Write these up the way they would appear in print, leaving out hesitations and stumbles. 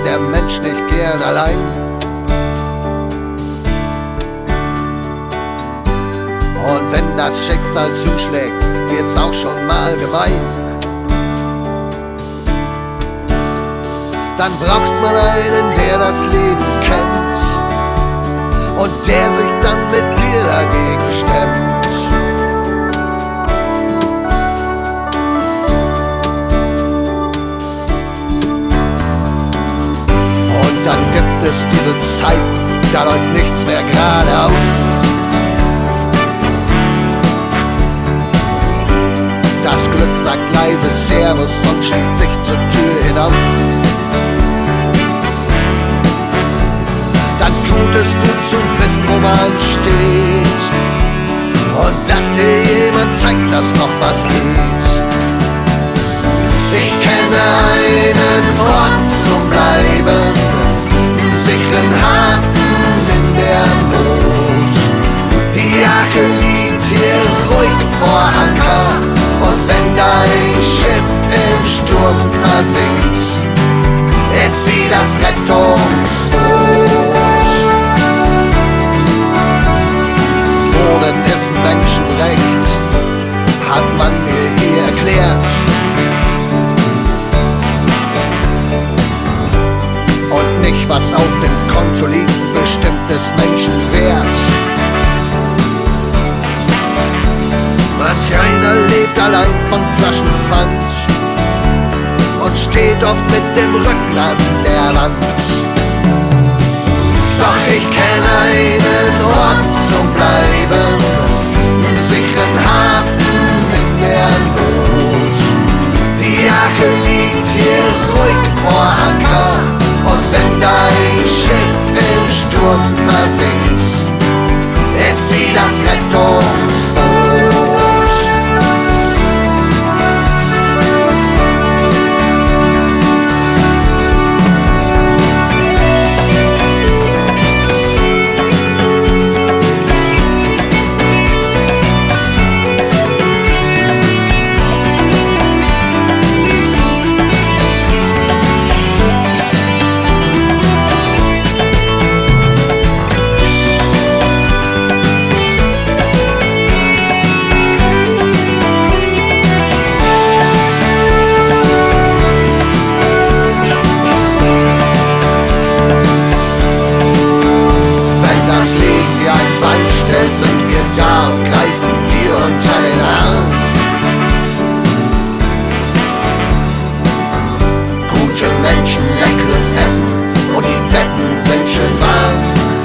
der Mensch nicht gern allein. Und wenn das Schicksal zuschlägt, wird's auch schon mal gemein. Dann braucht man einen, der das Leben kennt und der sich dann mit dir dagegen stemmt. Und dann gibt es diese Zeit, da läuft nichts mehr geradeaus. Das Glück sagt leise Servus und schiebt sich zur Tür hinaus. Dann tut es gut zu wissen, wo man steht und dass dir jemand zeigt, dass noch was geht. Ich kenne einen Ort zum Bleiben, einen sicheren Hafen in der Not. Die Arche liegt hier ruhig vor Anker, und wenn dein Schiff im Sturm versinkt, ist sie das Rettungsboot. Wohnen ist ein Menschenrecht, hat man mir hier erklärt. Und nicht, was auf dem Konto liegt, bestimmt des Menschen Wert. Manch einer lebt allein von Flaschenpfand und steht oft mit dem Rücken an der Wand. Doch ich kenne einen Ort zum Bleiben, einen sicheren Hafen in der Not. Die Arche liegt hier ruhig vor Anker, und wenn dein Schiff im Sturm versinkt, ist sie das Rettungsboot. Sind wir da und greifen dir unter den Arm. Gute Menschen, leckeres Essen und die Betten sind schön warm.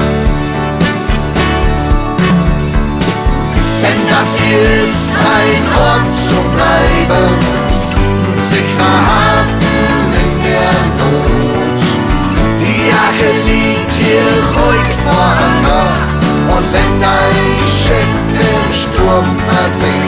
Denn das hier ist ein Ort zum Bleiben, ein sicherer Hafen in der Not. Die Arche liegt hier ruhig vor Anker, und wenn dein Schiff im Sturm versinkt,